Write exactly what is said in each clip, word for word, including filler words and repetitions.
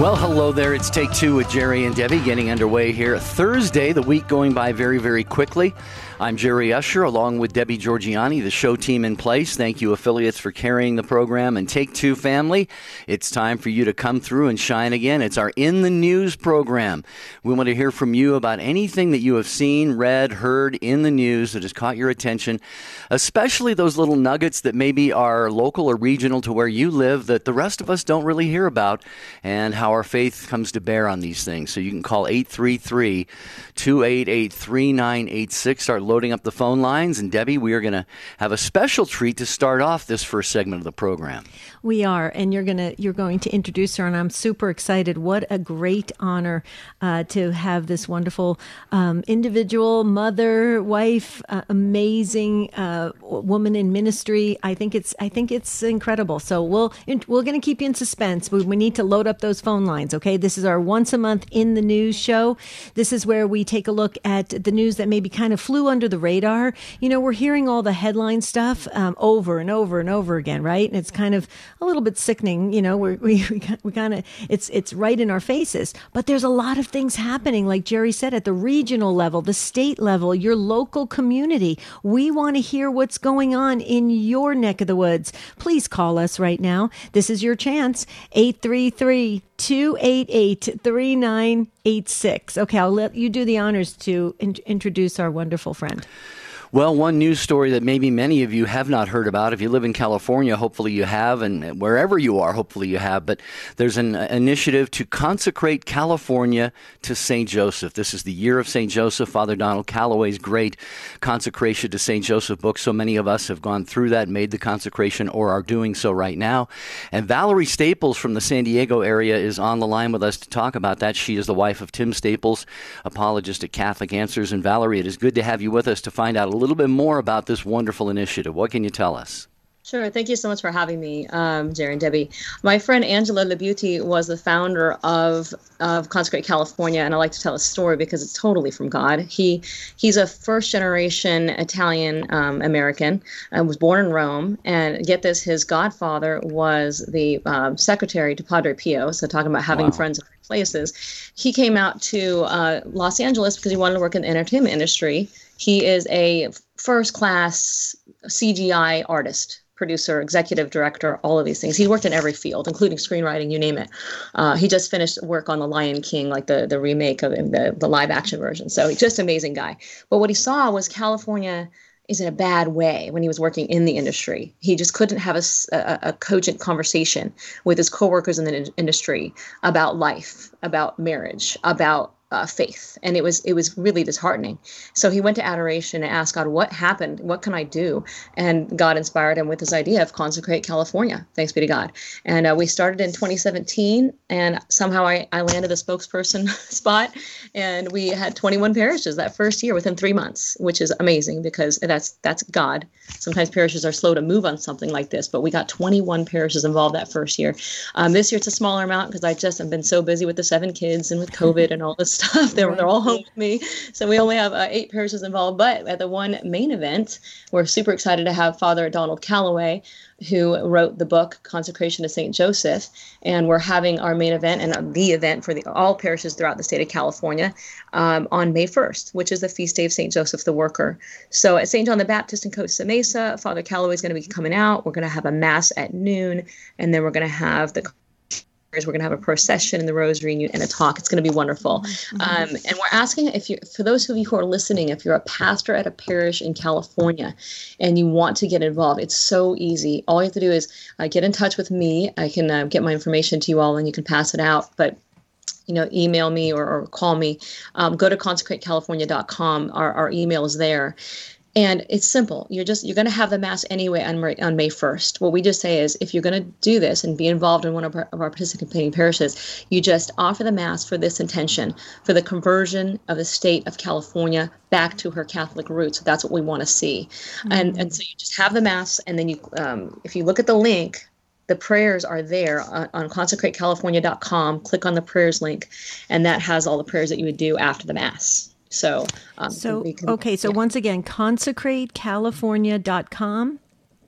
Well, hello there. It's Take Two with Jerry and Debbie getting underway here. Thursday, the week going by very, very quickly. I'm Jerry Usher along with Debbie Georgiani, the show team in place. Thank you, affiliates, for carrying the program. And Take Two family, it's time for you to come through and shine again. It's our In the News program. We want to hear from you about anything that you have seen, read, heard in the news that has caught your attention, especially those little nuggets that maybe are local or regional to where you live that the rest of us don't really hear about, and how our faith comes to bear on these things. So you can call eight three three, two eight eight, three nine eight six. Start loading up the phone lines. And Debbie, we are going to have a special treat to start off this first segment of the program. We are, and you're going to you're going to introduce her, and I'm super excited. What a great honor uh, to have this wonderful um, individual, mother, wife, uh, amazing uh, woman in ministry. I think it's I think it's incredible. So we'll we're going to keep you in suspense. We, we need to load up those phone lines. Okay, this is our once a month In the News show. This is where we take a look at the news that maybe kind of flew under the radar. You know, we're hearing all the headline stuff um, over and over and over again, right? And it's kind of a little bit sickening. You know, we're, we we we kind of it's it's right in our faces. But there's a lot of things happening, like Jerry said, at the regional level, the state level, your local community. We want to hear what's going on in your neck of the woods. Please call us right now. This is your chance. eight three three, two eight eight, three nine eight six. Okay, I'll let you do the honors to in- introduce our wonderful friend. Well, one news story that maybe many of you have not heard about. If you live in California, hopefully you have, and wherever you are, hopefully you have. But there's an initiative to consecrate California to Saint Joseph. This is the year of Saint Joseph. Father Donald Calloway's great consecration to Saint Joseph book. So many of us have gone through that, made the consecration, or are doing so right now. And Valerie Staples from the San Diego area is on the line with us to talk about that. She is the wife of Tim Staples, apologist at Catholic Answers. And Valerie, it is good to have you with us to find out a little bit more about this wonderful initiative. What can you tell us? Sure. Thank you so much for having me, um, Jerry and Debbie. My friend Angela Labuti was the founder of, of Consecrate California, and I like to tell a story because it's totally from God. He He's a first-generation Italian um, American, and was born in Rome, and get this, his godfather was the um, secretary to Padre Pio, so talking about having Wow. friends in places. He came out to uh, Los Angeles because he wanted to work in the entertainment industry. He is a first-class C G I artist, producer, executive director, all of these things. He worked in every field, including screenwriting, you name it. Uh, he just finished work on The Lion King, like the, the remake of the, the live action version. So he's just an amazing guy. But what he saw was California is in a bad way when he was working in the industry. He just couldn't have a, a, a cogent conversation with his coworkers in the in- industry about life, about marriage, about Uh, faith, and it was it was really disheartening. So he went to adoration and asked God, what happened? What can I do? And God inspired him with this idea of Consecrate California. Thanks be to God. And uh, we started in twenty seventeen, and somehow I, I landed a spokesperson spot, and we had twenty-one parishes that first year within three months, which is amazing because that's that's God. Sometimes parishes are slow to move on something like this, but we got twenty-one parishes involved that first year. Um, this year it's a smaller amount because I just have been so busy with the seven kids and with COVID and all this stuff. They're, they're all home with me. So we only have uh, eight parishes involved. But at the one main event, we're super excited to have Father Donald Calloway, who wrote the book Consecration to Saint Joseph. And we're having our main event and uh, the event for the, all parishes throughout the state of California um, on May first, which is the feast day of Saint Joseph the Worker. So at Saint John the Baptist in Costa Mesa, Father Calloway is going to be coming out. We're going to have a mass at noon, and then we're going to have the We're going to have a procession in the Rosary and a talk. It's going to be wonderful. Mm-hmm. Um, and we're asking if you, for those of you who are listening, if you're a pastor at a parish in California and you want to get involved, it's so easy. All you have to do is uh, get in touch with me. I can uh, get my information to you all and you can pass it out. But you know, email me or, or call me. Um, go to consecrate california dot com. Our, our email is there. And it's simple. You're just you're going to have the mass anyway on, on May first. What we just say is, if you're going to do this and be involved in one of our, of our participating parishes, you just offer the mass for this intention, for the conversion of the state of California back to her Catholic roots. That's what we want to see. Mm-hmm. And and so you just have the mass, and then you, um, if you look at the link, the prayers are there on, on consecrate california dot com. Click on the prayers link, and that has all the prayers that you would do after the mass. So, um, so we can, okay. So yeah. once again, consecrate california dot com.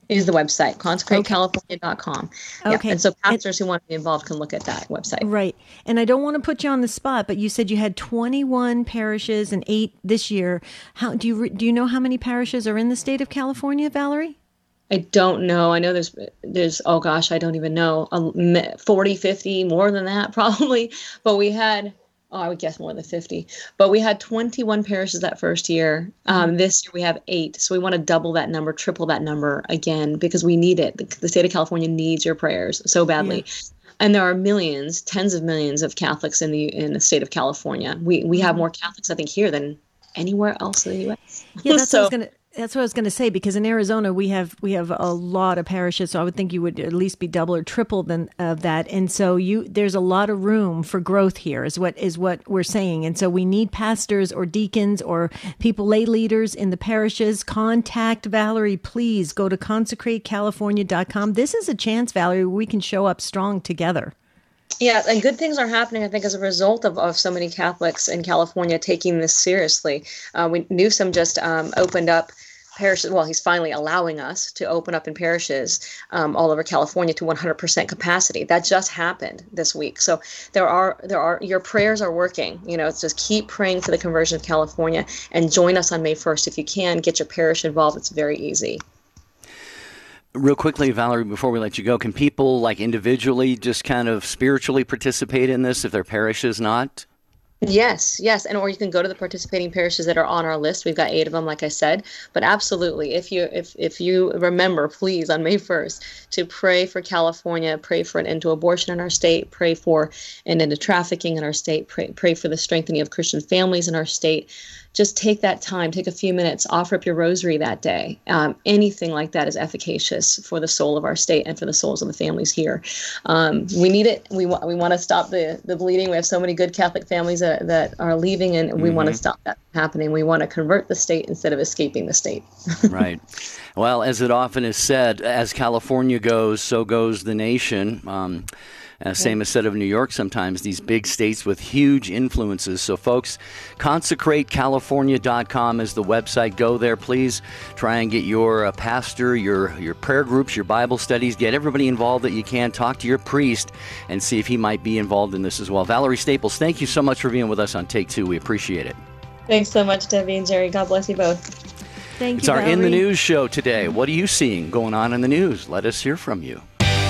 is the website, consecrate california dot com. Okay. Yeah. And so pastors and, who want to be involved can look at that website. Right. And I don't want to put you on the spot, but you said you had twenty-one parishes and eight this year. How do you do you know how many parishes are in the state of California, Valerie? I don't know. I know there's, there's oh gosh, I don't even know, forty, fifty, more than that probably. But we had, oh, I would guess more than fifty. But we had twenty-one parishes that first year. Um, this year we have eight. So we want to double that number, triple that number again, because we need it. The, the state of California needs your prayers so badly. Yeah. And there are millions, tens of millions of Catholics in the in the state of California. We we have more Catholics, I think, here than anywhere else in the U S. Yeah, that's so, what I was going to. That's what I was going to say, because in Arizona we have we have a lot of parishes, so I would think you would at least be double or triple than of that. And so you there's a lot of room for growth here, is what is what we're saying. And so we need pastors or deacons or people, lay leaders in the parishes. Contact Valerie, please. Go to consecrate california dot com. This is a chance, Valerie, where we can show up strong together. Yeah, and good things are happening, I think, as a result of, of so many Catholics in California taking this seriously. Uh, we, Newsom just um, opened up parishes. Well, he's finally allowing us to open up in parishes um, all over California to one hundred percent capacity. That just happened this week. So there are, there are, your prayers are working. You know, it's just keep praying for the conversion of California and join us on May first if you can. Get your parish involved. It's very easy. Real quickly, Valerie, before we let you go, can people like individually just kind of spiritually participate in this if their parish is not? Yes, yes. And or you can go to the participating parishes that are on our list. We've got eight of them, like I said. But absolutely, if you if if you remember, please, on May first, to pray for California, pray for an end to abortion in our state, pray for an end to trafficking in our state, pray, pray for the strengthening of Christian families in our state. Just take that time, take a few minutes, offer up your rosary that day. Um, anything like that is efficacious for the soul of our state and for the souls of the families here. Um, we need it. We want we want to stop the, the bleeding. We have so many good Catholic families that, that are leaving, and we mm-hmm. want to stop that happening. We want to convert the state instead of escaping the state. Right. Well, as it often is said, as California goes, so goes the nation. Um, Uh, same as said of New York sometimes, these big states with huge influences. So folks, consecrate california dot com is the website. Go there, please. Try and get your uh, pastor, your, your prayer groups, your Bible studies. Get everybody involved that you can. Talk to your priest and see if he might be involved in this as well. Valerie Staples, thank you so much for being with us on Take Two. We appreciate it. Thanks so much, Debbie and Jerry. God bless you both. Thank you, It's our Valerie. In the News show today. What are you seeing going on in the news? Let us hear from you.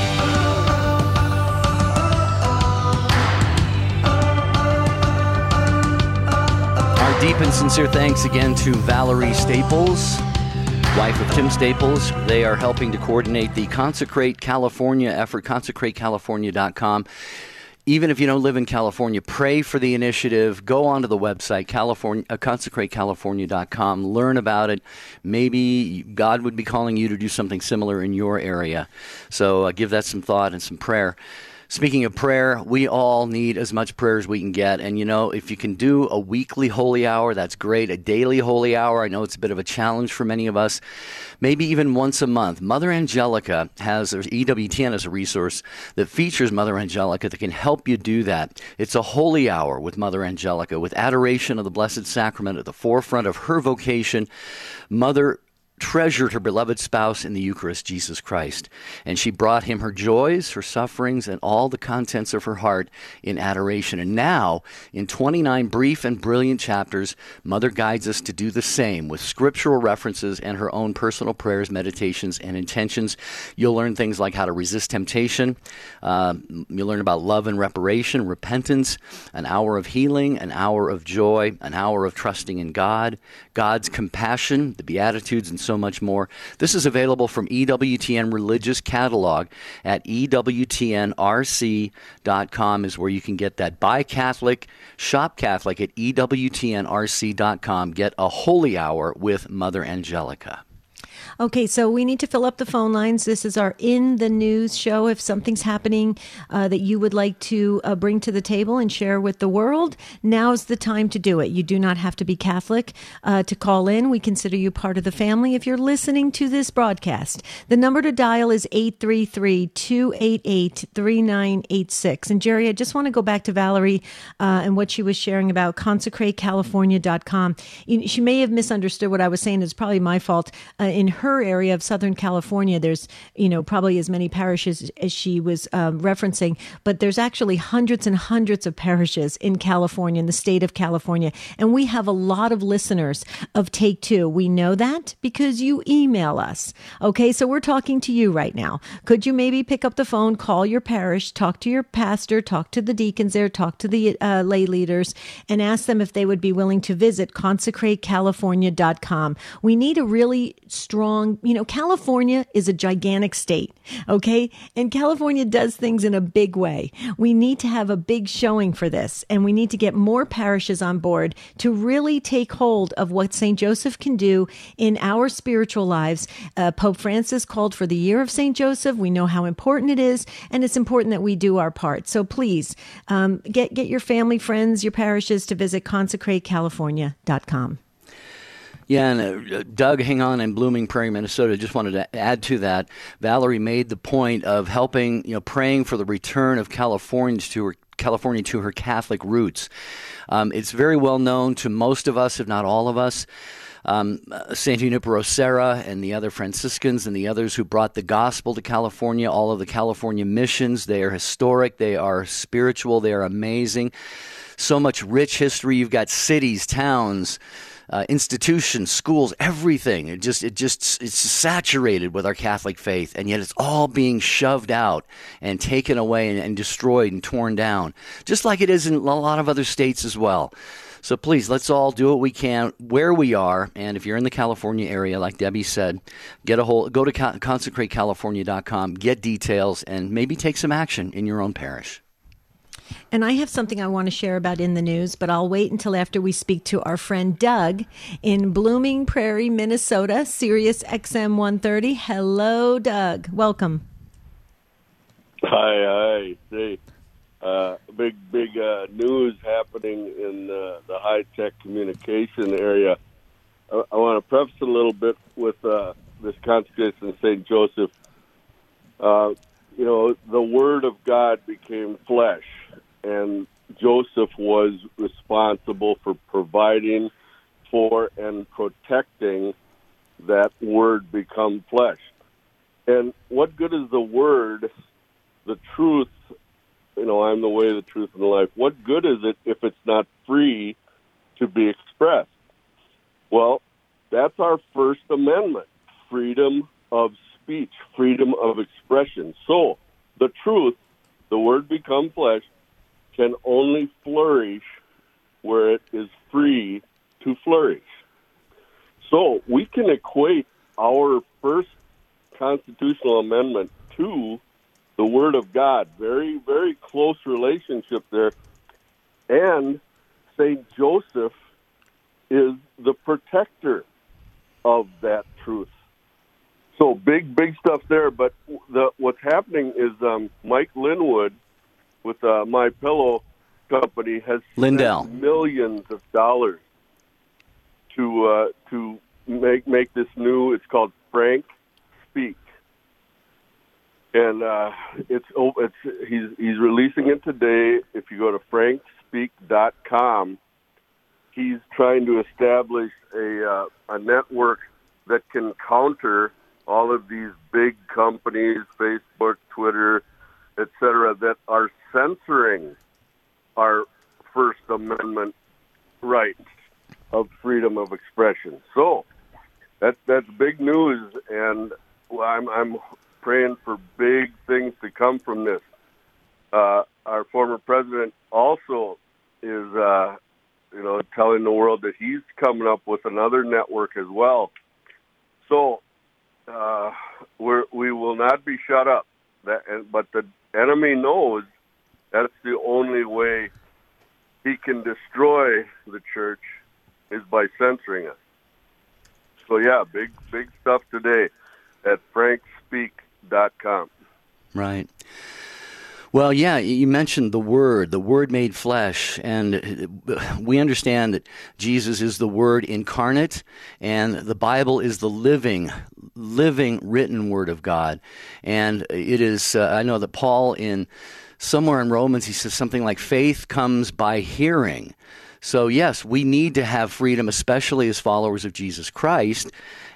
Deep and sincere thanks again to Valerie Staples, wife of Tim Staples. They are helping to coordinate the Consecrate California effort, consecrate california dot com. Even if you don't live in California, pray for the initiative. Go onto the website, California, uh, consecrate california dot com. Learn about it. Maybe God would be calling you to do something similar in your area. So uh, give that some thought and some prayer. Speaking of prayer, we all need as much prayer as we can get. And, you know, if you can do a weekly holy hour, that's great. A daily holy hour, I know it's a bit of a challenge for many of us. Maybe even once a month. Mother Angelica has, or E W T N has a resource that features Mother Angelica that can help you do that. It's a holy hour with Mother Angelica, with adoration of the Blessed Sacrament at the forefront of her vocation. Mother treasured her beloved spouse in the Eucharist, Jesus Christ, and she brought him her joys, her sufferings, and all the contents of her heart in adoration. And now, in twenty-nine brief and brilliant chapters, Mother guides us to do the same with scriptural references and her own personal prayers, meditations, and intentions. You'll learn things like how to resist temptation. Uh, you'll learn about love and reparation, repentance, an hour of healing, an hour of joy, an hour of trusting in God, God's compassion, the Beatitudes, and so much more. This is available from E W T N Religious Catalog at E W T N R C dot com is where you can get that. Buy Catholic, shop Catholic at E W T N R C dot com. Get a holy hour with Mother Angelica. Okay, so we need to fill up the phone lines. This is our In the News show. If something's happening uh, that you would like to uh, bring to the table and share with the world, now's the time to do it. You do not have to be Catholic uh, to call in. We consider you part of the family if you're listening to this broadcast. The number to dial is eight three three, two eight eight, three nine eight six. And Jerry, I just want to go back to Valerie uh, and what she was sharing about consecrate california dot com. She may have misunderstood what I was saying. It's probably my fault. Uh, in her her area of Southern California, there's, you know, probably as many parishes as she was um, referencing, but there's actually hundreds and hundreds of parishes in California, in the state of California. And we have a lot of listeners of Take Two. We know that because you email us. Okay, so we're talking to you right now. Could you maybe pick up the phone, call your parish, talk to your pastor, talk to the deacons there, talk to the uh, lay leaders, and ask them if they would be willing to visit consecrate california dot com. We need a really strong, you know, California is a gigantic state, okay? And California does things in a big way. We need to have a big showing for this, and we need to get more parishes on board to really take hold of what Saint Joseph can do in our spiritual lives. Uh, Pope Francis called for the year of Saint Joseph. We know how important it is, and it's important that we do our part. So please um, get, get your family, friends, your parishes to visit consecrate california dot com. Yeah, and uh, Doug, hang on, in Blooming Prairie, Minnesota, just wanted to add to that. Valerie made the point of helping, you know, praying for the return of Californians to her California to her Catholic roots. Um, it's very well known to most of us, if not all of us. Um, Saint Junipero Serra and the other Franciscans and the others who brought the gospel to California, all of the California missions, they are historic, they are spiritual, they are amazing. So much rich history. You've got cities, towns, Uh, institutions, schools, everything. It just, it just, it's saturated with our Catholic faith, and yet it's all being shoved out and taken away and, and destroyed and torn down, just like it is in a lot of other states as well. So please, let's all do what we can where we are, and if you're in the California area, like Debbie said, get a hold, go to consecrate california dot com, get details, and maybe take some action in your own parish. And I have something I want to share about in the news, but I'll wait until after we speak to our friend Doug in Blooming Prairie, Minnesota, Sirius X M one thirty. Hello, Doug. Welcome. Hi, hi. See, uh, big, big uh, news happening in uh, the high-tech communication area. I, I want to preface it a little bit with uh, this consecration of Saint Joseph. Uh, you know, the Word of God became flesh. And Joseph was responsible for providing for and protecting that word become flesh. And what good is the word, the truth, you know, I'm the way, the truth, and the life. What good is it if it's not free to be expressed? Well, that's our First Amendment, freedom of speech, freedom of expression. So the truth, the word become flesh, can only flourish where it is free to flourish. So we can equate our first constitutional amendment to the Word of God. Very, very close relationship there. And Saint Joseph is the protector of that truth. So big, big stuff there. But the, what's happening is um, Mike Linwood, with uh, My Pillow company, has Lindell. spent millions of dollars to uh, to make make this new. It's called Frank Speak, and uh, it's it's he's he's releasing it today. If you go to frank speak dot com, he's trying to establish a uh, a network that can counter all of these big companies, Facebook, Twitter, et cetera, that are censoring our First Amendment rights of freedom of expression. So that's that's big news, and I'm I'm praying for big things to come from this. Uh, our former president also is, uh, you know, telling the world that he's coming up with another network as well. So uh, we're, we will not be shut up. That, but the enemy knows that's the only way he can destroy the church is by censoring us. So yeah, big big stuff today at frank speak dot com. Right. Well, yeah, you mentioned the Word, the Word made flesh, and we understand that Jesus is the Word incarnate, and the Bible is the living, living written Word of God. And it is, uh, I know that Paul, in somewhere in Romans, he says something like, faith comes by hearing. So yes, we need to have freedom, especially as followers of Jesus Christ.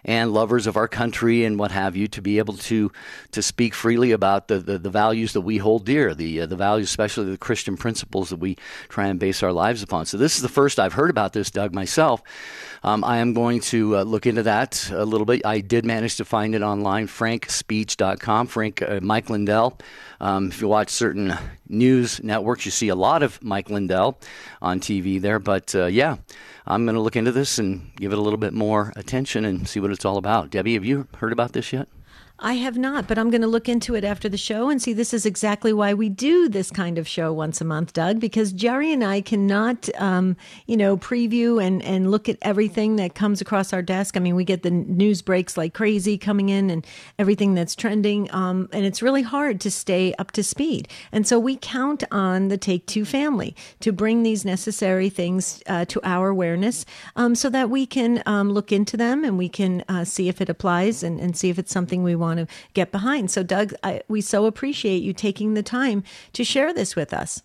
and lovers of our country and what have you to be able to to speak freely about the, the, the values that we hold dear, the uh, the values, especially the Christian principles that we try and base our lives upon. So this is the first I've heard about this, Doug, myself. Um, I am going to uh, look into that a little bit. I did manage to find it online, frank speech dot com, Frank uh, Mike Lindell. Um, if you watch certain news networks, you see a lot of Mike Lindell on T V there. But uh, yeah, I'm going to look into this and give it a little bit more attention and see what it's all about. Debbie, have you heard about this yet? I have not, but I'm going to look into it after the show and see. This is exactly why we do this kind of show once a month, Doug, because Jerry and I cannot, um, you know, preview and, and look at everything that comes across our desk. I mean, we get the news breaks like crazy coming in and everything that's trending, um, and it's really hard to stay up to speed. And so we count on the Take Two family to bring these necessary things uh, to our awareness um, so that we can um, look into them and we can uh, see if it applies and, and see if it's something we want to get behind. So, Doug, I, we so appreciate you taking the time to share this with us.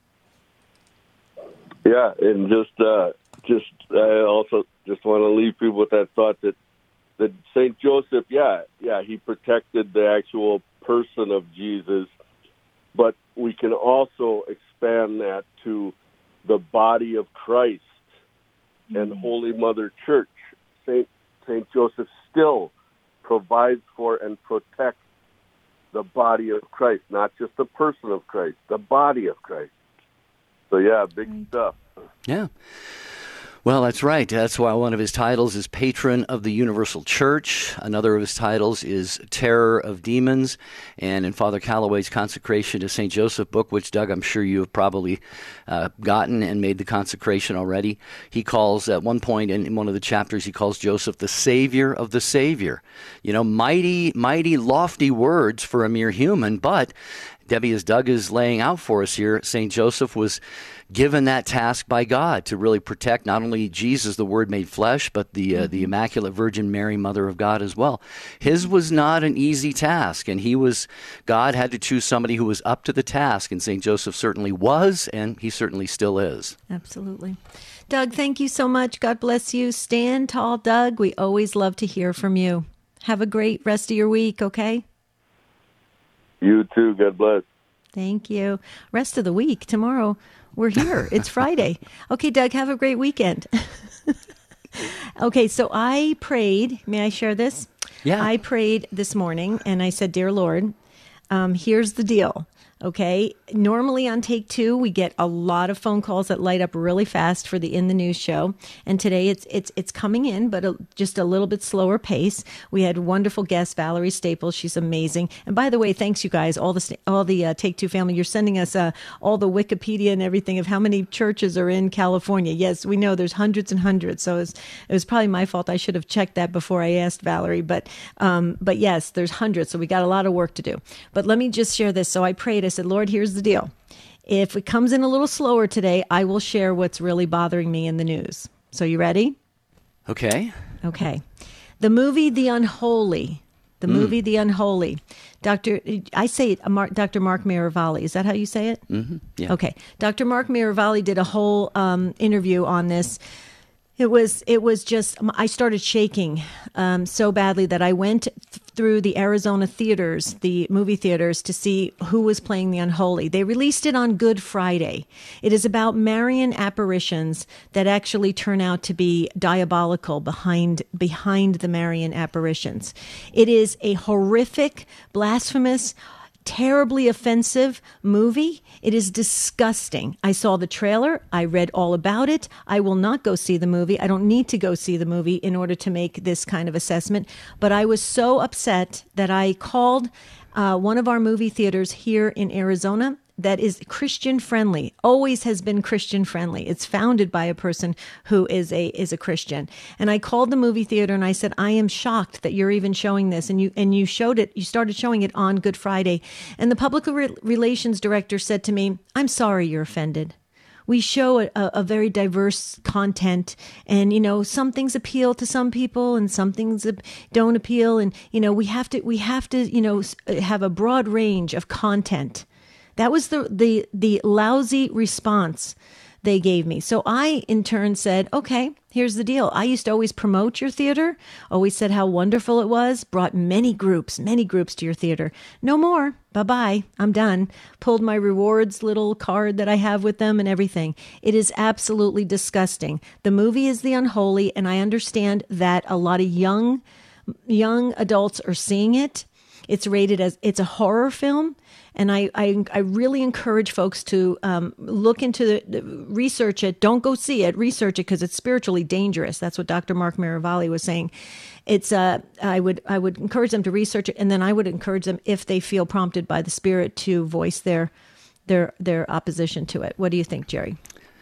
Yeah, and just, uh, just, I also just want to leave people with that thought that that Saint Joseph, yeah, yeah, he protected the actual person of Jesus, but we can also expand that to the body of Christ and mm-hmm. Holy Mother Church. Saint Saint Joseph still provides for and protects the body of Christ, not just the person of Christ, the body of Christ. So, yeah, big right. stuff. Yeah. Well, that's right. That's why one of his titles is Patron of the Universal Church. Another of his titles is Terror of Demons. And in Father Calloway's Consecration to Saint Joseph book, which, Doug, I'm sure you have probably uh, gotten and made the consecration already, he calls, at one point in one of the chapters, he calls Joseph the Savior of the Savior. You know, mighty, mighty, lofty words for a mere human, but Debbie, as Doug is laying out for us here, Saint Joseph was given that task by God to really protect not only Jesus, the Word made flesh, but the uh, the Immaculate Virgin Mary, Mother of God, as well. His was not an easy task, and he was God had to choose somebody who was up to the task, and Saint Joseph certainly was, and he certainly still is. Absolutely. Doug, thank you so much. God bless you. Stand tall, Doug. We always love to hear from you. Have a great rest of your week, okay? You too. God bless. Thank you. Rest of the week. Tomorrow, we're here. It's Friday. Okay, Doug, have a great weekend. Okay, so I prayed. May I share this? Yeah. I prayed this morning, and I said, Dear Lord, um, here's the deal. Okay. Normally on Take Two, we get a lot of phone calls that light up really fast for the In the News show. And today it's it's it's coming in, but a, just a little bit slower pace. We had wonderful guest Valerie Staples. She's amazing. And by the way, thanks you guys, all the all the uh, Take Two family. You're sending us uh, all the Wikipedia and everything of how many churches are in California. Yes, we know there's hundreds and hundreds. So it was, it was probably my fault. I should have checked that before I asked Valerie. But um, but yes, there's hundreds. So we got a lot of work to do. But let me just share this. So I prayed. I said, Lord, here's the deal. If it comes in a little slower today, I will share what's really bothering me in the news. So you ready? Okay. Okay. The movie The Unholy. The mm. movie The Unholy. Doctor, I say it, Mark, Doctor Mark Miravalli. Is that how you say it? Mm-hmm. Yeah. Okay. Doctor Mark Miravalli did a whole um, interview on this. It was it was just, I started shaking um, so badly that I went th- through the Arizona theaters, the movie theaters, to see who was playing The Unholy. They released it on Good Friday. It is about Marian apparitions that actually turn out to be diabolical behind behind the Marian apparitions. It is a horrific, blasphemous, terribly offensive movie. It is disgusting. I saw the trailer. I read all about it. I will not go see the movie. I don't need to go see the movie in order to make this kind of assessment. But I was so upset that I called uh, one of our movie theaters here in Arizona that is Christian friendly, always has been Christian friendly. It's founded by a person who is a is a Christian. And I called the movie theater and I said, I am shocked that you're even showing this. And you and you showed it, you started showing it on Good Friday. And the public re- relations director said to me, I'm sorry you're offended. We show a, a very diverse content, and you know some things appeal to some people, and some things don't appeal. And you know we have to we have to you know have a broad range of content. That was the, the the lousy response they gave me. So I, in turn, said, okay, here's the deal. I used to always promote your theater, always said how wonderful it was, brought many groups, many groups to your theater. No more. Bye-bye. I'm done. Pulled my rewards little card that I have with them and everything. It is absolutely disgusting. The movie is The Unholy, and I understand that a lot of young, young adults are seeing it. It's rated as, it's a horror film. And I, I, I really encourage folks to um, look into the, the, research it. Don't go see it. Research it because it's spiritually dangerous. That's what Doctor Mark Miravalli was saying. It's uh, I would I would encourage them to research it, and then I would encourage them, if they feel prompted by the Spirit, to voice their their their opposition to it. What do you think, Jerry?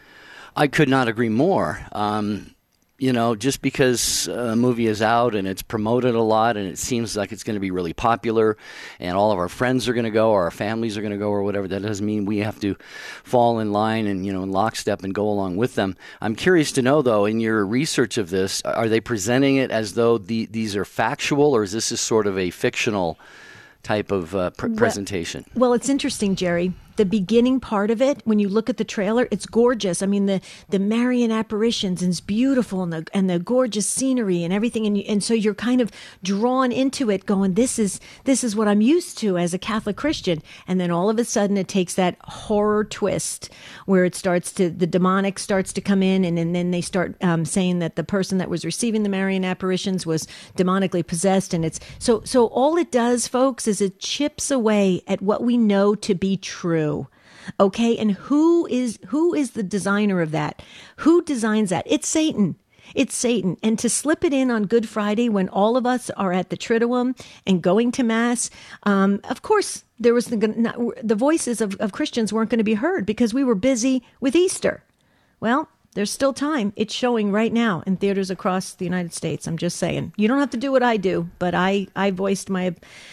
I could not agree more. Um, You know, just because a movie is out and it's promoted a lot and it seems like it's going to be really popular and all of our friends are going to go or our families are going to go or whatever, that doesn't mean we have to fall in line and, you know, in lockstep and go along with them. I'm curious to know, though, in your research of this, are they presenting it as though the, these are factual, or is this is sort of a fictional type of uh, pr- presentation? Well, it's interesting, Jerry. The beginning part of it, when you look at the trailer, it's gorgeous. I mean, the, the Marian apparitions, and it's beautiful, and the and the gorgeous scenery and everything, and you, and so you're kind of drawn into it, going, "This is this is what I'm used to as a Catholic Christian." And then all of a sudden, it takes that horror twist where it starts to the demonic starts to come in, and, and then they start um, saying that the person that was receiving the Marian apparitions was demonically possessed, and it's so so. All it does, folks, is it chips away at what we know to be true. Okay, and who is who is the designer of that? Who designs that? It's Satan. It's Satan. And to slip it in on Good Friday when all of us are at the Triduum and going to Mass, um, of course, there was the, not, the voices of, of Christians weren't going to be heard because we were busy with Easter. Well, there's still time. It's showing right now in theaters across the United States. I'm just saying. You don't have to do what I do, but I, I voiced my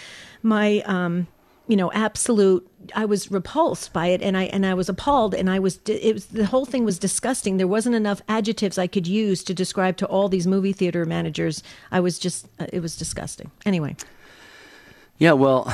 my um, you know, absolute. I was repulsed by it, and I and I was appalled, and I was. It was the whole thing was disgusting. There wasn't enough adjectives I could use to describe to all these movie theater managers. I was just. It was disgusting. Anyway. Yeah, well,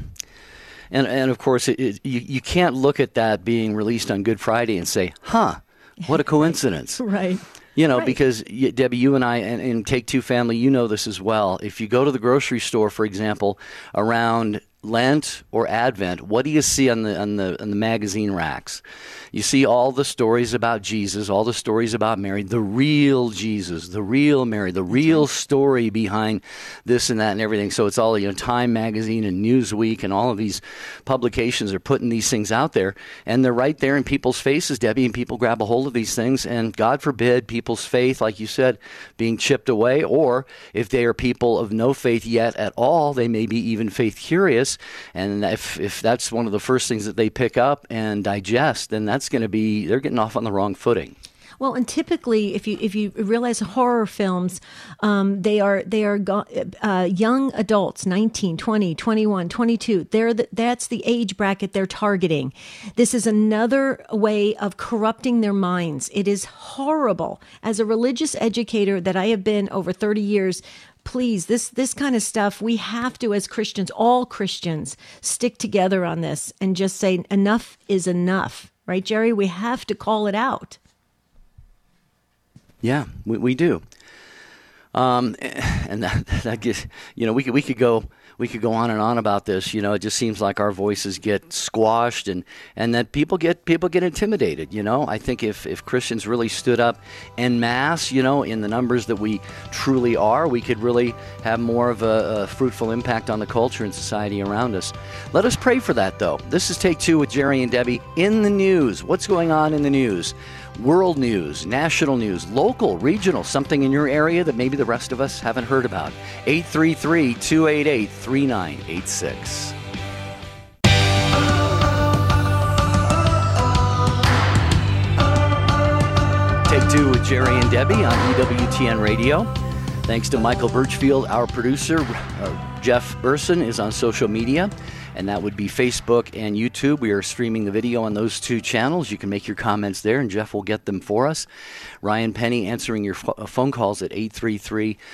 and and of course, it, it, you you can't look at that being released on Good Friday and say, "Huh, what a coincidence." Right. You know, right. Because, Debbie, you and I, and, and Take Two family, you know this as well. If you go to the grocery store, for example, around Lent or Advent, what do you see on the on the on the magazine racks? You see all the stories about Jesus, all the stories about Mary, the real Jesus, the real Mary, the real story behind this and that and everything. So it's all, you know, Time magazine and Newsweek and all of these publications are putting these things out there, and they're right there in people's faces, Debbie, and people grab a hold of these things, and God forbid people's faith, like you said, being chipped away, or if they are people of no faith yet at all, they may be even faith curious. And if if that's one of the first things that they pick up and digest, then that's going to be, they're getting off on the wrong footing. Well, and typically, if you if you realize horror films, um, they are they are go- uh, young adults, nineteen, twenty, twenty-one, twenty-two. They're the, that's the age bracket they're targeting. This is another way of corrupting their minds. It is horrible. As a religious educator that I have been over thirty years, please, this this kind of stuff, we have to, as Christians, all Christians, stick together on this and just say enough is enough. Right, Jerry? We have to call it out. Yeah, we, we do. Um, and that, that gets, you know, we could we could go we could go on and on about this. You know, it just seems like our voices get squashed, and, and that people get people get intimidated. You know, I think if, if Christians really stood up en masse, you know, in the numbers that we truly are, we could really have more of a, a fruitful impact on the culture and society around us. Let us pray for that, though. This is Take Two with Jerry and Debbie. In the news, what's going on in the news? World news, national news, local, regional, something in your area that maybe the rest of us haven't heard about. eight three three, two eight eight, three nine eight six. Take Two with Jerry and Debbie on E W T N Radio. Thanks to Michael Birchfield, our producer. Uh, Jeff Burson is on social media, and that would be Facebook and YouTube. We are streaming the video on those two channels. You can make your comments there, and Jeff will get them for us. Ryan Penny answering your f- phone calls at eight three three,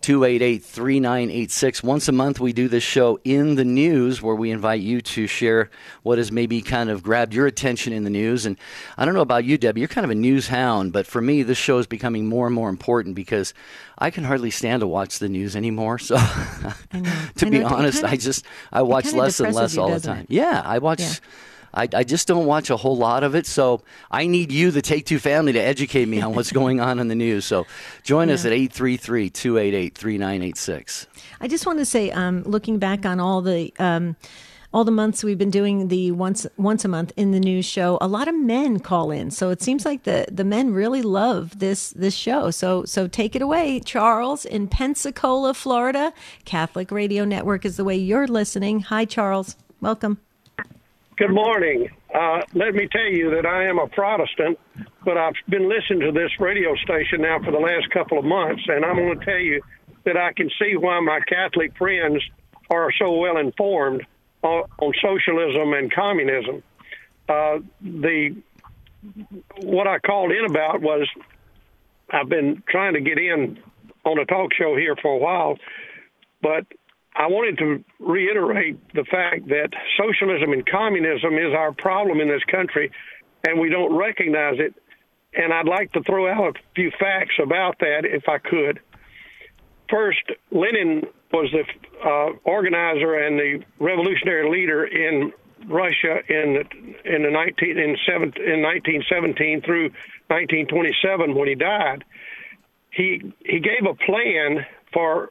two eight eight, three nine eight six. Once a month, we do this show In the News, where we invite you to share what has maybe kind of grabbed your attention in the news. And I don't know about you, Debbie, you're kind of a news hound, but for me, this show is becoming more and more important because I can hardly stand to watch the news anymore. So to be honest, kind of, I just, I watch less and less you, all the time. It? Yeah, I watch... Yeah. I, I just don't watch a whole lot of it, so I need you, the Take Two family, to educate me on what's going on in the news. So join yeah. us at eight three three, two eight eight, three nine eight six. I just want to say, um, looking back on all the um, all the months we've been doing the once once a month In the News show, a lot of men call in. So it seems like the, the men really love this this show. So so take it away, Charles, in Pensacola, Florida. Catholic Radio Network is the way you're listening. Hi, Charles. Welcome. Good morning. Uh, let me tell you that I am a Protestant, but I've been listening to this radio station now for the last couple of months, and I'm going to tell you that I can see why my Catholic friends are so well informed on, on socialism and communism. Uh, the what I called in about was I've been trying to get in on a talk show here for a while, but I wanted to reiterate the fact that socialism and communism is our problem in this country, and we don't recognize it. And I'd like to throw out a few facts about that, if I could. First, Lenin was the uh, organizer and the revolutionary leader in Russia in the, in the nineteen in, seven, in nineteen seventeen through nineteen twenty-seven when he died. He he gave a plan for.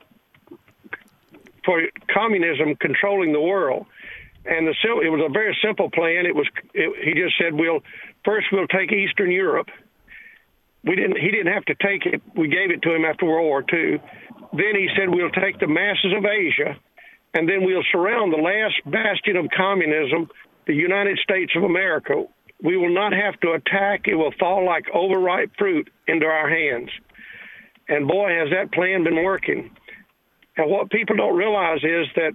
for communism controlling the world. And the it was a very simple plan. It was it, he just said, we'll first we'll take Eastern Europe. We didn't he didn't have to take it. We gave it to him after World War Two. Then he said, we'll take the masses of Asia, and then we'll surround the last bastion of communism, the United States of America. We will not have to attack. It will fall like overripe fruit into our hands. And boy, has that plan been working. And what people don't realize is that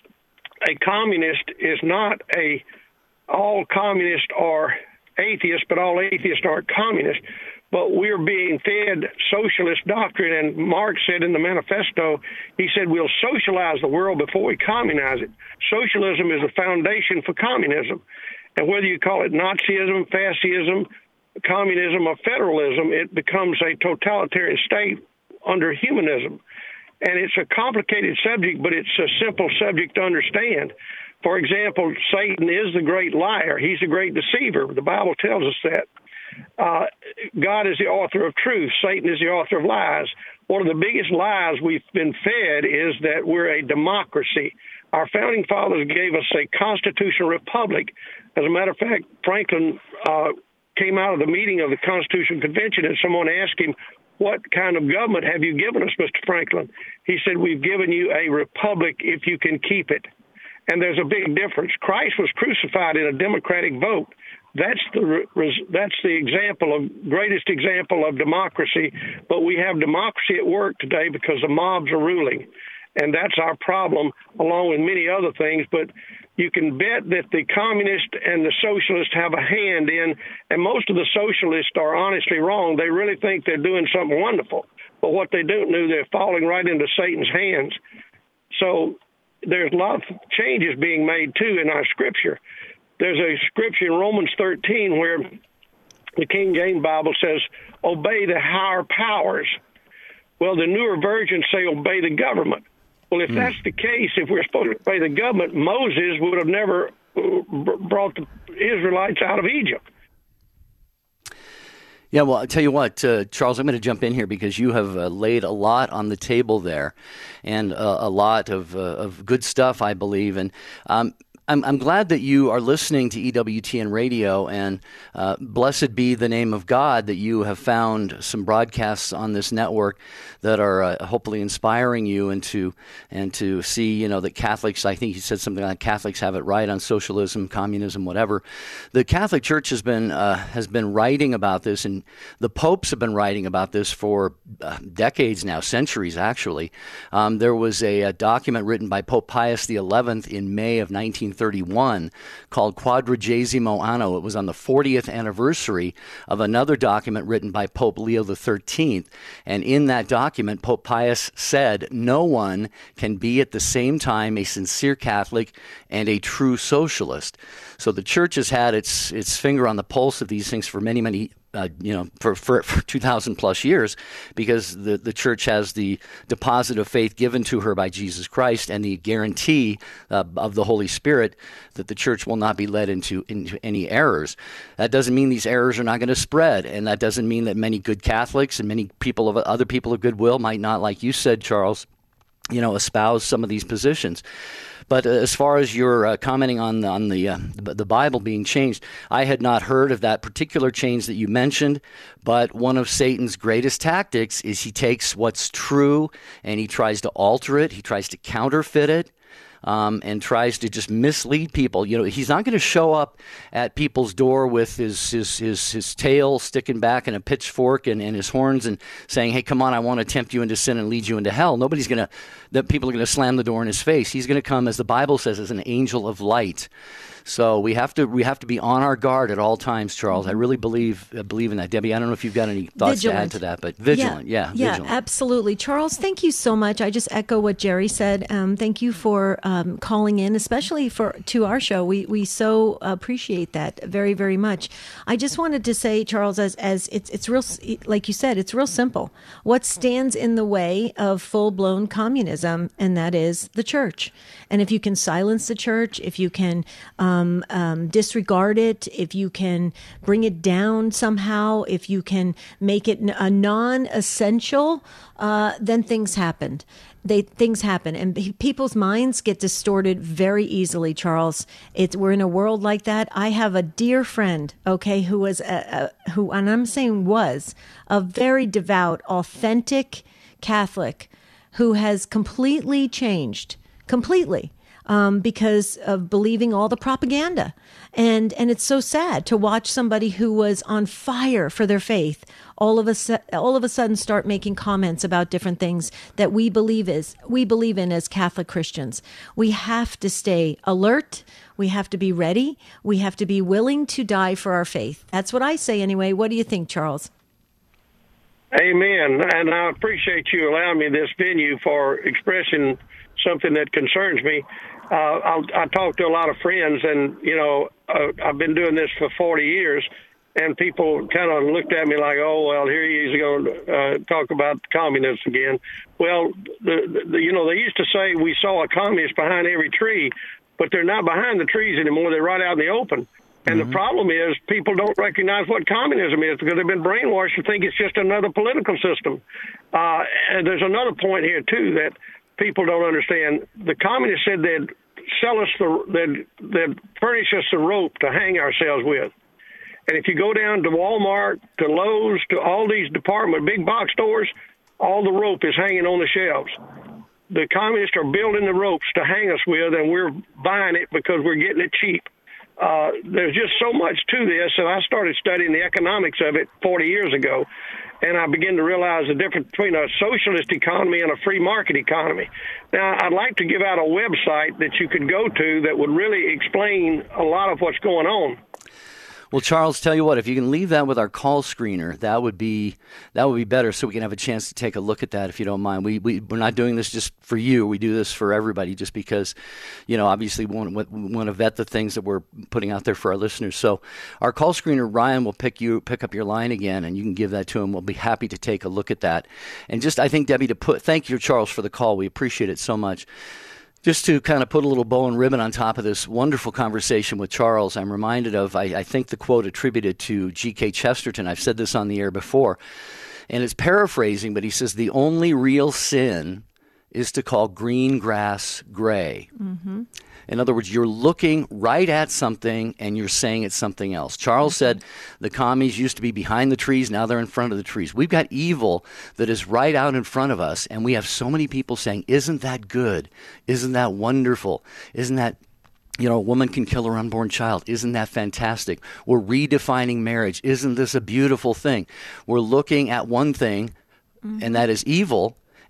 a communist is not a all communists are atheists, but all atheists aren't communists. But we're being fed socialist doctrine, and Marx said in the manifesto, he said we'll socialize the world before we communize it. Socialism is the foundation for communism. And whether you call it Nazism, fascism, communism, or federalism, it becomes a totalitarian state under humanism. And it's a complicated subject, but it's a simple subject to understand. For example, Satan is the great liar. He's the great deceiver. The Bible tells us that. Uh, God is the author of truth. Satan is the author of lies. One of the biggest lies we've been fed is that we're a democracy. Our founding fathers gave us a constitutional republic. As a matter of fact, Franklin uh, came out of the meeting of the Constitutional Convention, and someone asked him, what kind of government have you given us, Mister Franklin? He said, we've given you a republic if you can keep it. And there's a big difference. Christ was crucified in a democratic vote. That's the that's the example of greatest example of democracy. But we have democracy at work today because the mobs are ruling. And that's our problem, along with many other things. But you can bet that the communists and the socialists have a hand in, and most of the socialists are honestly wrong. They really think they're doing something wonderful. But what they don't know, they're falling right into Satan's hands. So there's a lot of changes being made, too, in our scripture. There's a scripture in Romans thirteen where the King James Bible says, obey the higher powers. Well, the newer versions say obey the government. Well, if mm. that's the case, if we're supposed to obey the government, Moses would have never brought the Israelites out of Egypt. Yeah, well, I'll tell you what, uh, Charles, I'm going to jump in here because you have uh, laid a lot on the table there and uh, a lot of, uh, of good stuff, I believe. And um, I'm, I'm glad that you are listening to E W T N Radio, and uh, blessed be the name of God that you have found some broadcasts on this network that are uh, hopefully inspiring you and to and to see, you know, that Catholics, I think you said something like Catholics have it right on socialism, communism, whatever. The Catholic Church has been uh, has been writing about this, and the popes have been writing about this for uh, decades now, centuries actually. Um, there was a, a document written by Pope Pius the eleventh in May of nineteen nineteen thirty-one called Quadragesimo Anno. It was on the fortieth anniversary of another document written by Pope Leo the thirteenth. And in that document, Pope Pius said, no one can be at the same time a sincere Catholic and a true socialist. So the church has had its its finger on the pulse of these things for many, many Uh, you know, for, for, for two thousand plus years, because the, the church has the deposit of faith given to her by Jesus Christ and the guarantee uh, of the Holy Spirit that the church will not be led into, into any errors. That doesn't mean these errors are not going to spread, and that doesn't mean that many good Catholics and many people of other people of goodwill might not, like you said, Charles, you know, espouse some of these positions. But uh, as far as your uh, commenting on the, on the, uh, the the Bible being changed, I had not heard of that particular change that you mentioned. But one of Satan's greatest tactics is he takes what's true and he tries to alter it. He tries to counterfeit it. Um, and tries to just mislead people. You know, he's not going to show up at people's door with his his his, his tail sticking back and a pitchfork and, and his horns and saying, hey, come on, I want to tempt you into sin and lead you into hell. Nobody's going to, the people are going to slam the door in his face. He's going to come, as the Bible says, as an angel of light. So we have to we have to be on our guard at all times, Charles. I really believe uh, believe in that. Debbie, I don't know if you've got any thoughts Vigilant. to add to that, but vigilant, yeah, yeah, vigilant. Yeah, absolutely. Charles, thank you so much. I just echo what Jerry said. Um, thank you for um, calling in, especially for to our show. We we so appreciate that very, very much. I just wanted to say, Charles, as as it's it's real, like you said, it's real simple. What stands in the way of full-blown communism, and that is the church. And if you can silence the church, if you can um, um, disregard it, if you can bring it down somehow, if you can make it a non-essential, uh, then things happen. They things happen, and people's minds get distorted very easily. Charles, it's we're in a world like that. I have a dear friend, okay, who was a, a, who, and I'm saying was a very devout, authentic Catholic, who has completely changed. Completely, um, because of believing all the propaganda. And and it's so sad to watch somebody who was on fire for their faith all of a su- all of a sudden start making comments about different things that we believe is we believe in as Catholic Christians. We have to stay alert. We have to be ready. We have to be willing to die for our faith. That's what I say anyway. What do you think, Charles? Amen. And I appreciate you allowing me this venue for expressing something that concerns me. Uh, I'll, I talk to a lot of friends, and, you know, uh, I've been doing this for forty years, and people kind of looked at me like, oh, well, here he is going to uh, talk about communists again. Well, the, the, you know, they used to say we saw a communist behind every tree, but they're not behind the trees anymore. They're right out in the open. And mm-hmm. the problem is people don't recognize what communism is because they've been brainwashed to think it's just another political system. Uh, and there's another point here, too, that people don't understand. The communists said they'd sell us the, they'd, they'd furnish us the rope to hang ourselves with. And if you go down to Walmart, to Lowe's, to all these department, big box stores, all the rope is hanging on the shelves. The communists are building the ropes to hang us with, and we're buying it because we're getting it cheap. Uh, there's just so much to this, and I started studying the economics of it forty years ago, and I began to realize the difference between a socialist economy and a free market economy. Now, I'd like to give out a website that you could go to that would really explain a lot of what's going on. Well, Charles, tell you what, if you can leave that with our call screener, that would be that would be better, so we can have a chance to take a look at that, if you don't mind. We, we, we're not doing this just for you. We do this for everybody just because, you know, obviously we want, we want to vet the things that we're putting out there for our listeners. So our call screener, Ryan, will pick you pick up your line again, and you can give that to him. We'll be happy to take a look at that. And just, I think, Debbie, to put, thank you, Charles, for the call. We appreciate it so much. Just to kind of put a little bow and ribbon on top of this wonderful conversation with Charles, I'm reminded of, I, I think, the quote attributed to G K Chesterton. I've said this on the air before, and it's paraphrasing, but he says, the only real sin is to call green grass gray. Mm-hmm. In other words, you're looking right at something and you're saying it's something else. Charles mm-hmm. said the commies used to be behind the trees, now they're in front of the trees. We've got evil that is right out in front of us, and we have so many people saying, isn't that good? Isn't that wonderful? Isn't that, you know, a woman can kill her unborn child. Isn't that fantastic? We're redefining marriage. Isn't this a beautiful thing? We're looking at one thing, mm-hmm. and that is evil,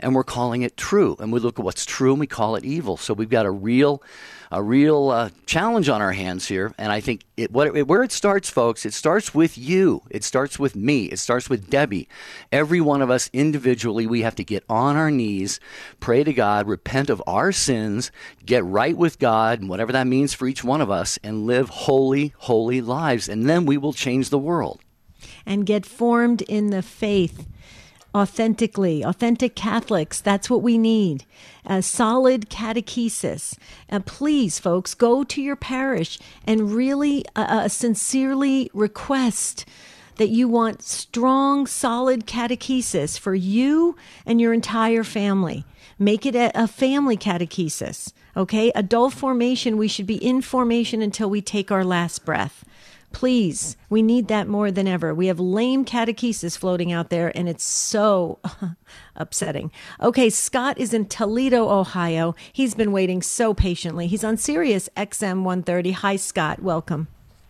and we're calling it true. And we look at what's true and we call it evil. So we've got a real a real uh, challenge on our hands here. And I think it, what it, where it starts, folks, it starts with you. It starts with me. It starts with Debbie. Every one of us individually, we have to get on our knees, pray to God, repent of our sins, get right with God, and whatever that means for each one of us, and live holy, holy lives. And then we will change the world. And get formed in the faith. Authentically, authentic Catholics, that's what we need. A solid catechesis. And please, folks, go to your parish and really uh, uh, sincerely request that you want strong, solid catechesis for you and your entire family. Make it a, a family catechesis, okay? Adult formation, we should be in formation until we take our last breath. Please, we need that more than ever. We have lame catechesis floating out there, and it's so upsetting. Okay, Scott is in Toledo, Ohio. He's been waiting so patiently. He's on Sirius X M one thirty. Hi, Scott. Welcome.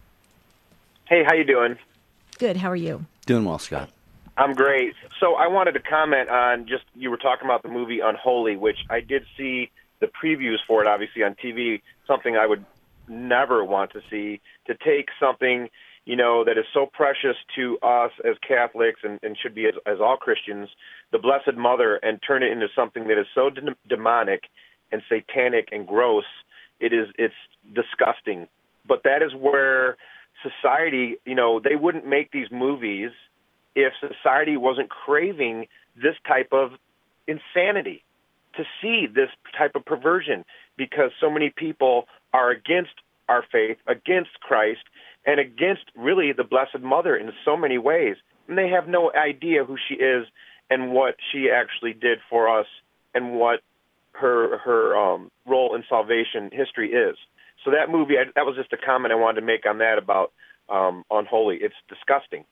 Hey, how you doing? Good. How are you? Doing well, Scott. I'm great. So I wanted to comment on just, you were talking about the movie Unholy, which I did see the previews for it, obviously, on T V, something I would never want to see, to take something, you know, that is so precious to us as Catholics and, and should be as, as all Christians, the Blessed Mother, and turn it into something that is so de- demonic and satanic and gross. It is, it's disgusting. But that is where society, you know, they wouldn't make these movies if society wasn't craving this type of insanity, to see this type of perversion, because so many people are against our faith, against Christ, and against really the Blessed Mother in so many ways. And they have no idea who she is and what she actually did for us and what her her um, role in salvation history is. So that movie, I, that was just a comment I wanted to make on that about um, Unholy. It's disgusting.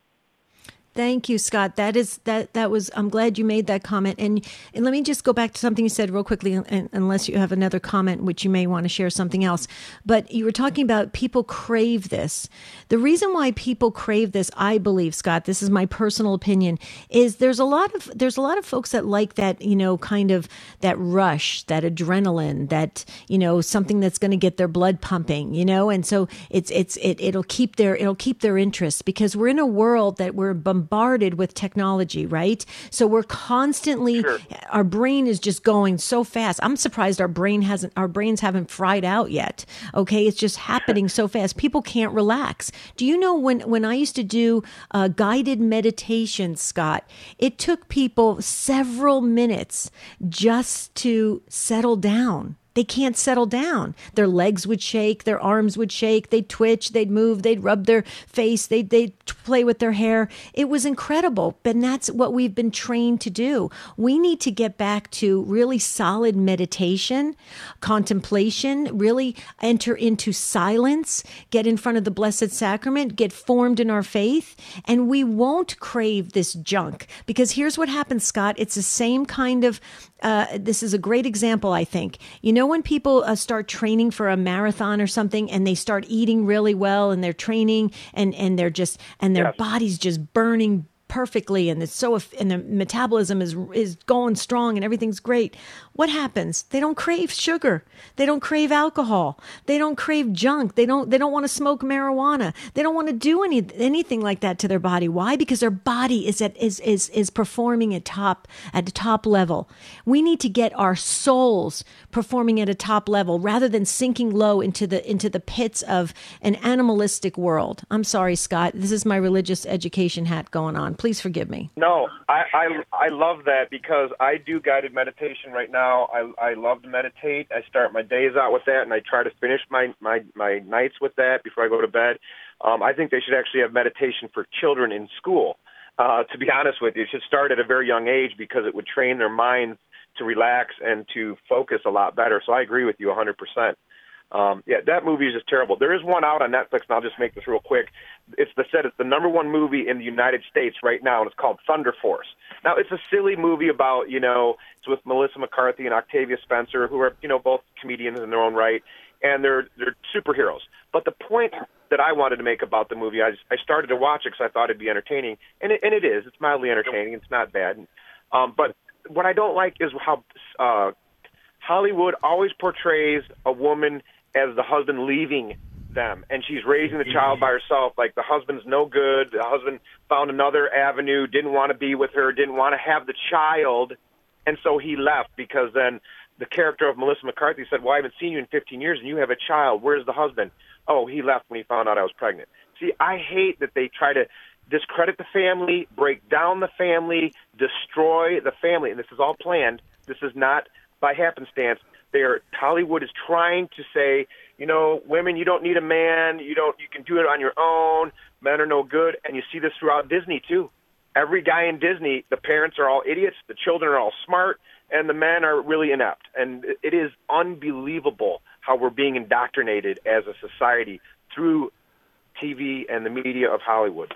Thank you, Scott. That is that. That was. I'm glad you made that comment. And and let me just go back to something you said real quickly, and, unless you have another comment, which you may want to share something else. But you were talking about people crave this. The reason why people crave this, I believe, Scott, this is my personal opinion, is there's a lot of there's a lot of folks that like that, you know, kind of that rush, that adrenaline, that, you know, something that's going to get their blood pumping, you know, and so it's it's it it'll keep their it'll keep their interest, because we're in a world that we're bombarded with technology, right? So we're constantly, sure. Our brain is just going so fast. I'm surprised our brain hasn't, our brains haven't fried out yet. Okay. It's just happening so fast. People can't relax. Do you know when, when I used to do uh, guided meditation, Scott, it took people several minutes just to settle down. They can't settle down. Their legs would shake, their arms would shake, they'd twitch, they'd move, they'd rub their face, they'd, they'd play with their hair. It was incredible, but that's what we've been trained to do. We need to get back to really solid meditation, contemplation, really enter into silence, get in front of the Blessed Sacrament, get formed in our faith, and we won't crave this junk. Because here's what happens, Scott. It's the same kind of, uh, this is a great example, I think. You know, when people uh, start training for a marathon or something, and they start eating really well, and they're training, and, and they're just, and their yes. body's just burning perfectly, and it's so, and the metabolism is is going strong, and everything's great. What happens? They don't crave sugar. They don't crave alcohol. They don't crave junk. They don't. They don't want to smoke marijuana. They don't want to do any anything like that to their body. Why? Because their body is at is is is performing at top at the top level. We need to get our souls performing at a top level, rather than sinking low into the into the pits of an animalistic world. I'm sorry, Scott. This is my religious education hat going on. Please forgive me. No, I, I I love that, because I do guided meditation right now. I I love to meditate. I start my days out with that, and I try to finish my, my, my nights with that before I go to bed. Um, I think they should actually have meditation for children in school. Uh, to be honest with you, it should start at a very young age, because it would train their minds to relax and to focus a lot better. So I agree with you one hundred percent. Um, yeah, that movie is just terrible. There is one out on Netflix, and I'll just make this real quick. It's the said it's the number one movie in the United States right now, and it's called Thunder Force. Now, it's a silly movie about, you know, it's with Melissa McCarthy and Octavia Spencer, who are, you know, both comedians in their own right, and they're they're superheroes. But the point that I wanted to make about the movie, I, just, I started to watch it because I thought it'd be entertaining, and it, and it is. It's mildly entertaining. It's not bad. Um, but what I don't like is how uh, Hollywood always portrays a woman as the husband leaving them, and she's raising the child by herself. Like the husband's no good. The husband found another avenue, didn't want to be with her, didn't want to have the child, and so he left because then the character of Melissa McCarthy said, well, I haven't seen you in fifteen years, and you have a child. Where's the husband? Oh, he left when he found out I was pregnant. See, I hate that they try to discredit the family, break down the family, destroy the family, and this is all planned. This is not by happenstance. They're, Hollywood is trying to say, you know, women, you don't need a man. You don't. You can do it on your own. Men are no good. And you see this throughout Disney, too. Every guy in Disney, the parents are all idiots, the children are all smart, and the men are really inept. And it is unbelievable how we're being indoctrinated as a society through T V and the media of Hollywood.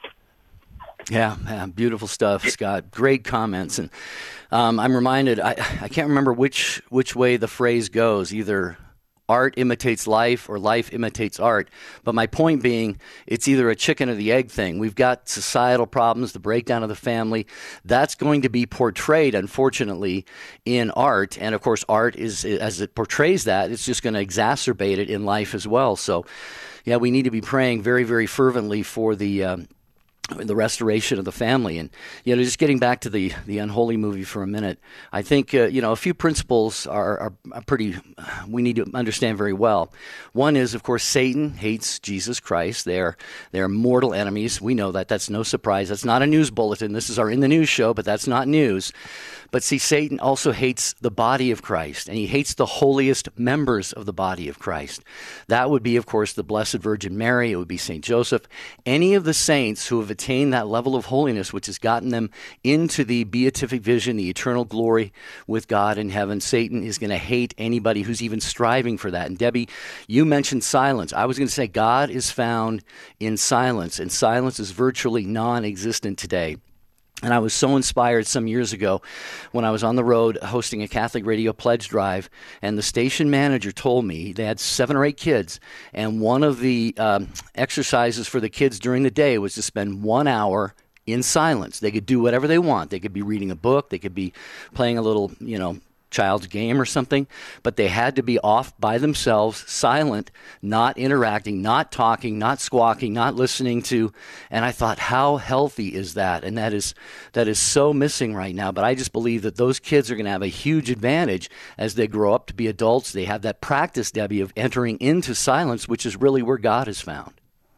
Yeah, yeah, beautiful stuff, Scott. Great comments. And um, I'm reminded, I, I can't remember which which way the phrase goes, either art imitates life or life imitates art. But my point being, it's either a chicken or the egg thing. We've got societal problems, the breakdown of the family. That's going to be portrayed, unfortunately, in art. And, of course, art, is as it portrays that, it's just going to exacerbate it in life as well. So, yeah, we need to be praying very, very fervently for the um, the restoration of the family. And, you know, just getting back to the, the Unholy movie for a minute, I think, uh, you know, a few principles are, are, are pretty, we need to understand very well. One is, of course, Satan hates Jesus Christ. They're, they're mortal enemies. We know that. That's no surprise. That's not a news bulletin. This is our In the News show, but that's not news. But see, Satan also hates the body of Christ, and he hates the holiest members of the body of Christ. That would be, of course, the Blessed Virgin Mary. It would be Saint Joseph. Any of the saints who have attained that level of holiness, which has gotten them into the beatific vision, the eternal glory with God in heaven, Satan is going to hate anybody who's even striving for that. And Debbie, you mentioned silence. I was going to say God is found in silence, and silence is virtually non-existent today. And I was so inspired some years ago when I was on the road hosting a Catholic radio pledge drive, and the station manager told me they had seven or eight kids, and one of the um, exercises for the kids during the day was to spend one hour in silence. They could do whatever they want. They could be reading a book. They could be playing a little, you know, child's game or something, but they had to be off by themselves, silent, not interacting, not talking, not squawking, not listening to. And I thought, how healthy is that? And that is that is so missing right now. But I just believe that those kids are going to have a huge advantage as they grow up to be adults. They have that practice, Debbie, of entering into silence, which is really where God is found.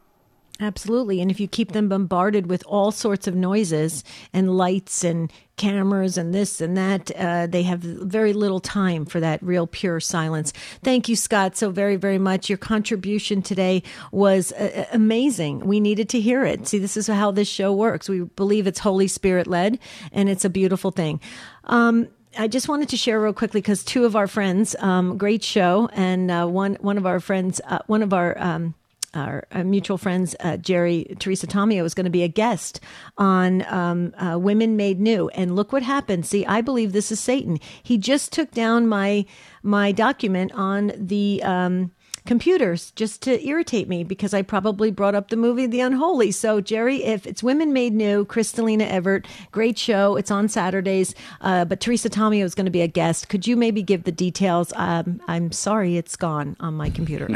Absolutely. And if you keep them bombarded with all sorts of noises and lights and cameras and this and that, uh, they have very little time for that real pure silence. Thank you, Scott, so very, very much. Your contribution today was uh, amazing. We needed to hear it. See, this is how this show works. We believe it's Holy Spirit led, and it's a beautiful thing. Um, I just wanted to share real quickly because two of our friends, um, great show, and uh, one one of our friends, uh, one of our um, Our, our mutual friends, uh, Jerry, Teresa Tomeo, is going to be a guest on um, uh, Women Made New. And look what happened. See, I believe this is Satan. He just took down my my document on the um, computers just to irritate me because I probably brought up the movie The Unholy. So, Jerry, if it's Women Made New, Kristalina Everett, great show. It's on Saturdays. Uh, but Teresa Tomeo is going to be a guest. Could you maybe give the details? Um, I'm sorry, it's gone on my computer.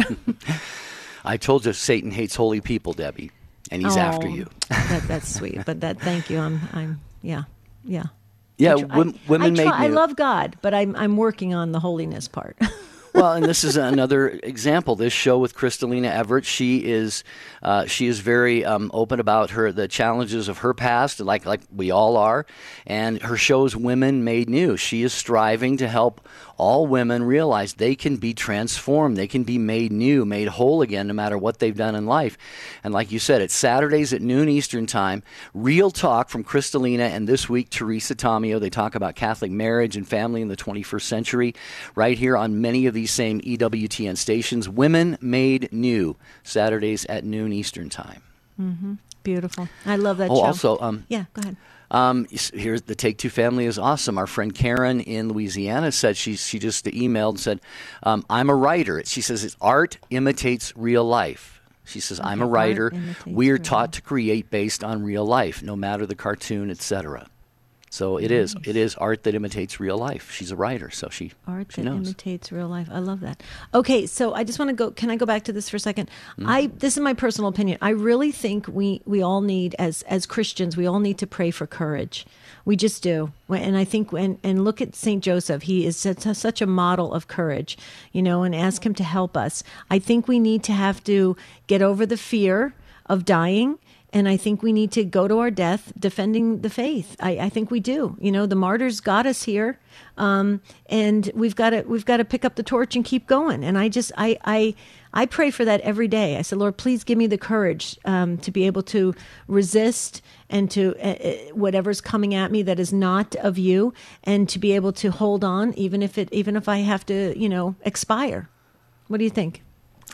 I told you Satan hates holy people, Debbie, and he's oh, after you. that, that's sweet, but that thank you. I'm, I'm, yeah, yeah, yeah. I, Women, women I, I, made try, new. I love God, but I'm, I'm working on the holiness part. Well, and this is another example. This show with Kristalina Everett, she is uh, she is very um, open about her the challenges of her past, like like we all are. And her show is Women Made New. She is striving to help all women realize they can be transformed, they can be made new, made whole again, no matter what they've done in life. And like you said, it's Saturdays at noon Eastern Time. Real talk from Kristalina, and this week Teresa Tomeo. They talk about Catholic marriage and family in the twenty-first century, right here on many of these same E W T N stations. Women Made New, Saturdays at noon Eastern Time. Mm-hmm. Beautiful. I love that oh, show. Also, um, yeah, go ahead. Um, here's the Take Two family is awesome. Our friend Karen in Louisiana said she she just emailed and said, um, "I'm a writer." She says, "It's art imitates real life." She says, okay, "I'm a writer. We are taught to create based on real life, no matter the cartoon, et cetera" So it Nice. is. It is art that imitates real life. She's a writer, so she Art she that knows. imitates real life. I love that. Okay, so I just want to go. Can I go back to this for a second? I this is my personal opinion. I really think we we all need, as as Christians, we all need to pray for courage. We just do. And I think and and look at Saint Joseph. He is such a, such a model of courage, you know, and ask him to help us. I think we need to have to get over the fear of dying. And I think we need to go to our death defending the faith. I, I think we do. You know, the martyrs got us here, um, and we've got to we've got to pick up the torch and keep going. And I just I I I pray for that every day. I said, Lord, please give me the courage um, to be able to resist and to uh, whatever's coming at me that is not of you, and to be able to hold on, even if it even if I have to, you know, expire. What do you think?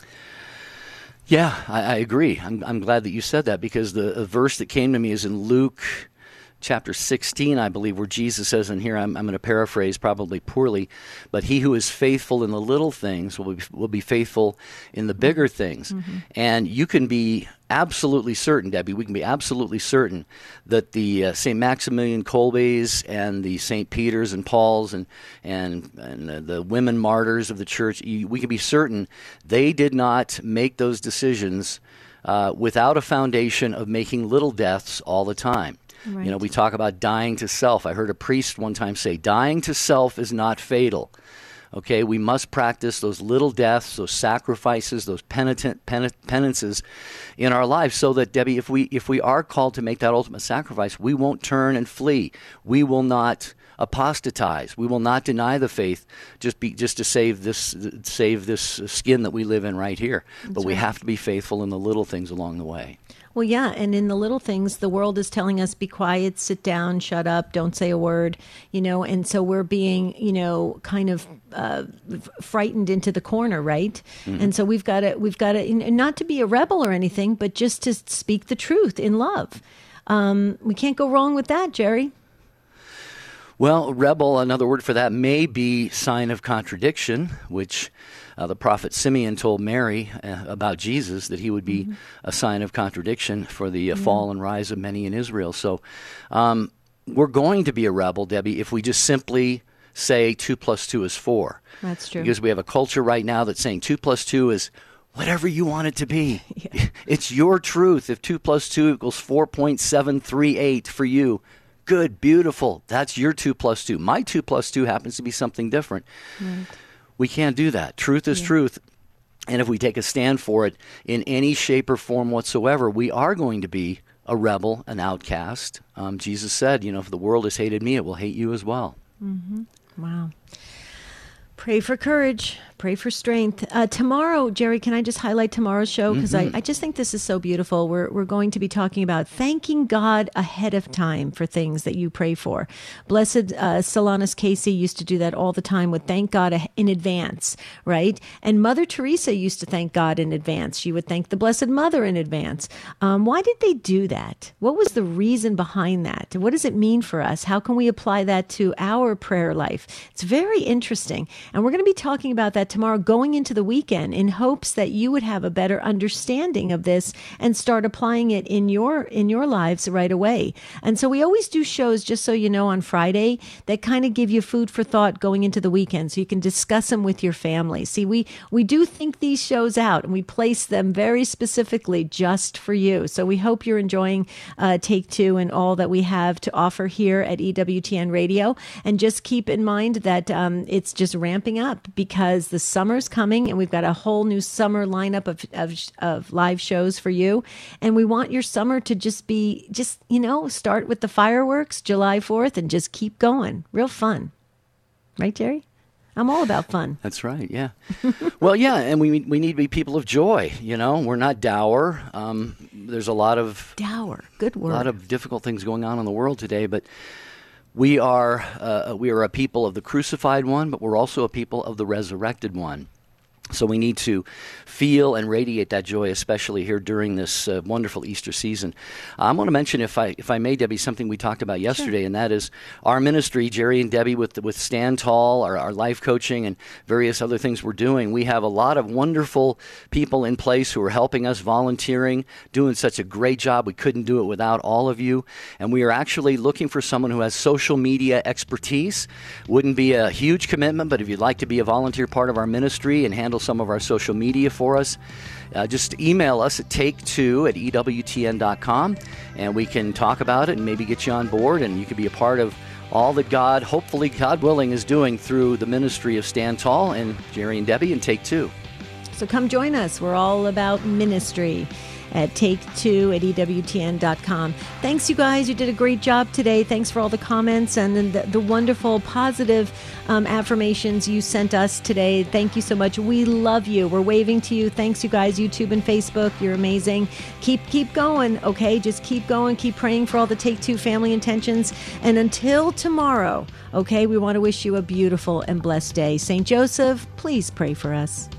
Yeah, I, I agree. I'm, I'm glad that you said that, because the, the verse that came to me is in Luke chapter sixteen, I believe, where Jesus says, and here I'm, I'm going to paraphrase probably poorly, but he who is faithful in the little things will be, will be faithful in the bigger things. Mm-hmm. And you can be absolutely certain, Debbie, we can be absolutely certain that the uh, Saint Maximilian Kolbes and the Saint Peters and Pauls and and, and uh, the women martyrs of the church, you, we can be certain they did not make those decisions uh, without a foundation of making little deaths all the time. Right. You know, we talk about dying to self. I heard a priest one time say, dying to self is not fatal. Okay, we must practice those little deaths, those sacrifices, those penitent, pen, penances in our lives, so that, Debbie, if we if we are called to make that ultimate sacrifice, we won't turn and flee. We will not apostatize. We will not deny the faith just be just to save this save this skin that we live in right here. That's but we right. have to be faithful in the little things along the way. Well, yeah, and in the little things, the world is telling us, be quiet, sit down, shut up, don't say a word, you know, and so we're being, you know, kind of uh, frightened into the corner, right? Mm-hmm. And so we've got to, we've got to, not to be a rebel or anything, but just to speak the truth in love. Um, we can't go wrong with that, Jerry. Well, rebel, another word for that, may be sign of contradiction, which uh, the prophet Simeon told Mary uh, about Jesus, that he would be mm-hmm. a sign of contradiction for the uh, mm-hmm. fall and rise of many in Israel. So um, we're going to be a rebel, Debbie, if we just simply say two plus two is four. That's true. Because we have a culture right now that's saying two plus two is whatever you want it to be. Yeah. It's your truth. If two plus two equals four point seven three eight for you, good, beautiful. That's your two plus two. My two plus two happens to be something different. Right. We can't do that. Truth is yeah. truth. And if we take a stand for it in any shape or form whatsoever, we are going to be a rebel, an outcast. Um, Jesus said, you know, if the world has hated me, it will hate you as well. Mm-hmm. Wow. Pray for courage. Pray for strength. Uh, tomorrow, Jerry, can I just highlight tomorrow's show? Because mm-hmm. I, I just think this is so beautiful. We're we're going to be talking about thanking God ahead of time for things that you pray for. Blessed uh, Solanus Casey used to do that all the time, would thank God in advance, right? And Mother Teresa used to thank God in advance. She would thank the Blessed Mother in advance. Um, why did they do that? What was the reason behind that? What does it mean for us? How can we apply that to our prayer life? It's very interesting. And we're going to be talking about that tomorrow, going into the weekend, in hopes that you would have a better understanding of this and start applying it in your in your lives right away. And so we always do shows, just so you know, on Friday that kind of give you food for thought going into the weekend, so you can discuss them with your family. See, we we do think these shows out, and we place them very specifically just for you. So we hope you're enjoying uh, Take Two and all that we have to offer here at E W T N Radio. And just keep in mind that um, it's just ramping up, because the summer's coming, and we've got a whole new summer lineup of, of of live shows for you. And we want your summer to just be, just, you know, start with the fireworks July fourth and just keep going. Real fun. Right, Jerry? I'm all about fun. That's right, yeah. Well, yeah, and we we need to be people of joy, you know. We're not dour. Um, there's a lot of... Dour, good word. A lot of difficult things going on in the world today, but we are uh, we are a people of the crucified one, but we're also a people of the resurrected one. So we need to feel and radiate that joy, especially here during this uh, wonderful Easter season. I want to mention, if I if I may, Debbie, something we talked about yesterday, sure. and that is our ministry, Jerry and Debbie, with with Stand Tall, our, our life coaching, and various other things we're doing. We have a lot of wonderful people in place who are helping us, volunteering, doing such a great job. We couldn't do it without all of you. And we are actually looking for someone who has social media expertise. Wouldn't be a huge commitment, but if you'd like to be a volunteer part of our ministry and handle some of our social media for us, uh, just email us at take two at E W T N dot com, and we can talk about it and maybe get you on board, and you can be a part of all that God, hopefully, God willing, is doing through the ministry of Stand Tall and Jerry and Debbie and Take Two. So come join us. We're all about ministry at take two at E W T N dot com. Thanks, you guys. You did a great job today. Thanks for all the comments and the, the wonderful, positive um, affirmations you sent us today. Thank you so much. We love you. We're waving to you. Thanks, you guys. YouTube and Facebook. You're amazing. Keep keep going, okay? Just keep going. Keep praying for all the Take Two family intentions. And until tomorrow, okay, we want to wish you a beautiful and blessed day. Saint Joseph, please pray for us.